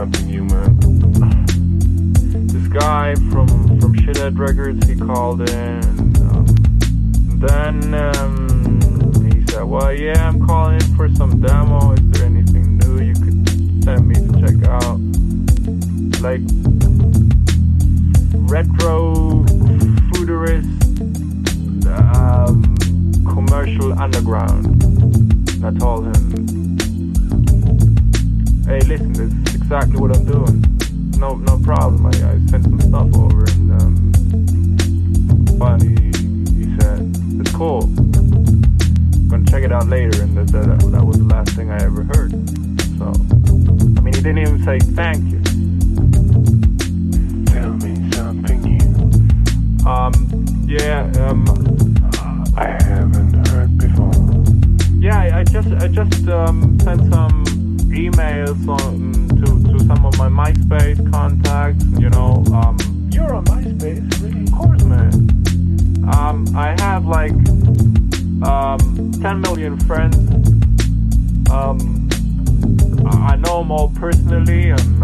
something new, man. This guy from Shithead Records, he called in, and then he said, well, yeah, I'm calling in for some demo. Is there anything new you could send me to check out? Like retro, futurist, commercial underground. And I told him, hey, listen, this is exactly what I'm doing. No problem. I sent some stuff over, and finally he said, it's cool. I'm gonna check it out later, and that was the last thing I ever heard. So, I mean, he didn't even say thank you. Tell me something new. I haven't heard before. Yeah, I just sent some emails to some of my MySpace contacts. You know, you're on MySpace, really? Of course, man. I have like 10 million friends. I know them all personally, and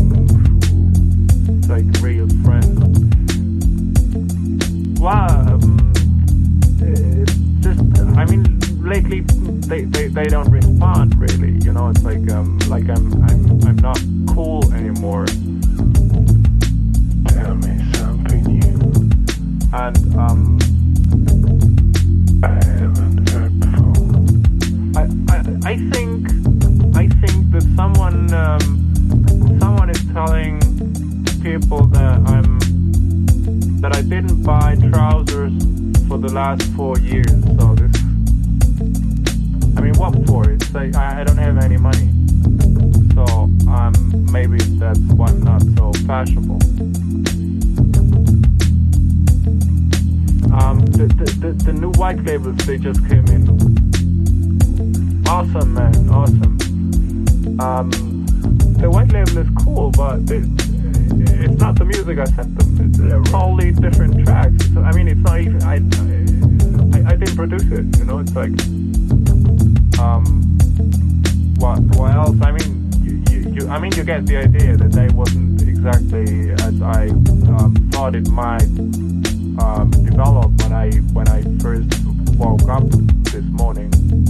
it's like real friends. Wow. I mean, lately they don't respond really. You know, it's like I'm not cool anymore. Tell me something new. And I haven't heard before. I think that someone is telling people that I didn't buy trousers for the last 4 years. So this, I mean, what for? It's like I don't have any money, so maybe that's why I'm not so fashionable. The new white labels, they just came in. Awesome, man, awesome. The white label is cool, but it's not the music I sent them. It's totally different tracks. I mean, it's not even I didn't produce it. You know, it's like what else? I mean, you get the idea that they wasn't exactly as I thought it might develop when I first woke up this morning.